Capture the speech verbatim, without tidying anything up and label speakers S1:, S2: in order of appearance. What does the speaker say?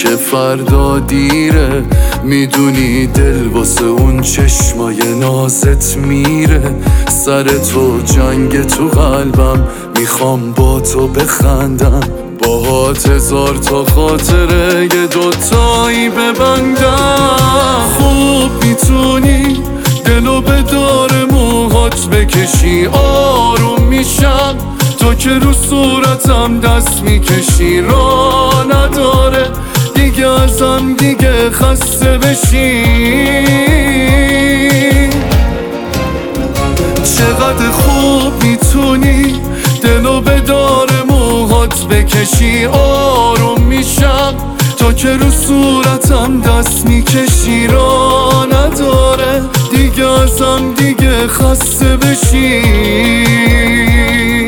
S1: که فردا دیره. میدونی دل واسه اون چشمای نازت میره. سر تو جنگ تو قلبم، میخوام با تو بخندم. باهات هزار تا خاطره یه دوتایی ببندم. خوب میتونی دلو به دار موهات بکشی، آروم میشم. تو که رو صورتم دست میکشی، راه نداره دیگه ازم دیگه خسته بشی. چقدر خوب میتونی دلو به دار موهات بکشی، آروم میشم. تو که رو صورتم دست میکشی، راه نداره دیگه ازم دیگه خسته بشی.